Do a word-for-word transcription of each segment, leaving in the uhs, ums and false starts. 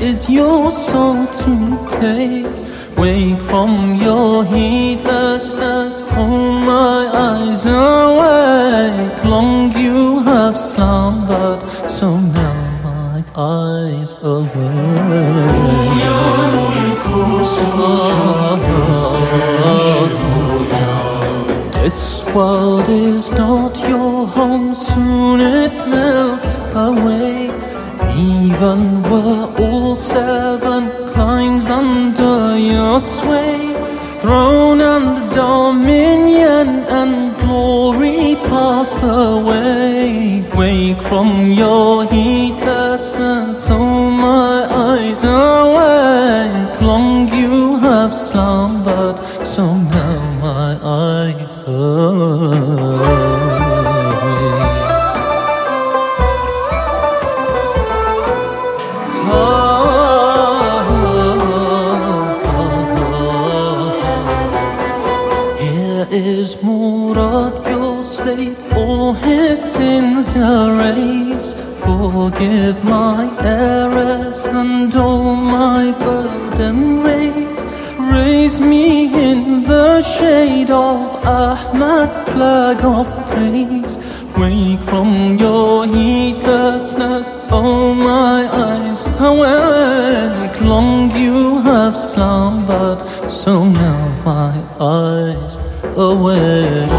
is your soul to take? Wake from your heedlessness, hold my eyes awake. Long you have slumbered, so now my eyes awake. This world is not your home, soon it melts away. Even were all seven climes under your sway, throne and dominion and glory pass away. Wake from your heedlessness, oh my eyes awake. Long you have slumbered, so now my eyes awake. Is Murad your slave, all his sins erase? Forgive my errors and all my burden raise. Raise me in the shade of Ahmad's flag of praise. Wake from your heedlessness, oh my eyes awake. Long you have slumbered, so now my eyes awake.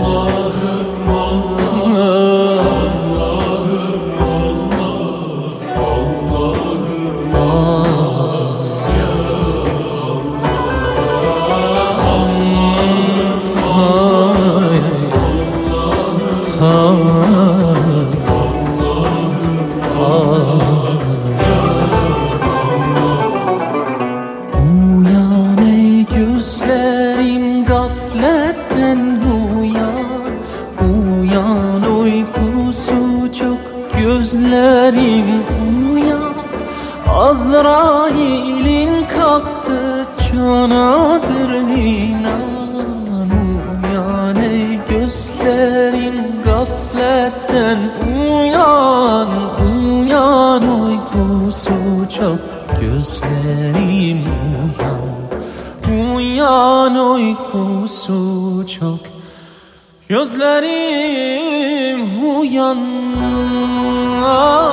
Uyan ey gözlerim, gafletten uyan. Uyan uykusu çok gözlerim, uyan. Azrail'in kastı canadır inan. Uyan ey gözlerim, gafletten uyan. Uyan uykusu çok gözlerim, uyan. Uyan uykusu çok gözlerim, uyan.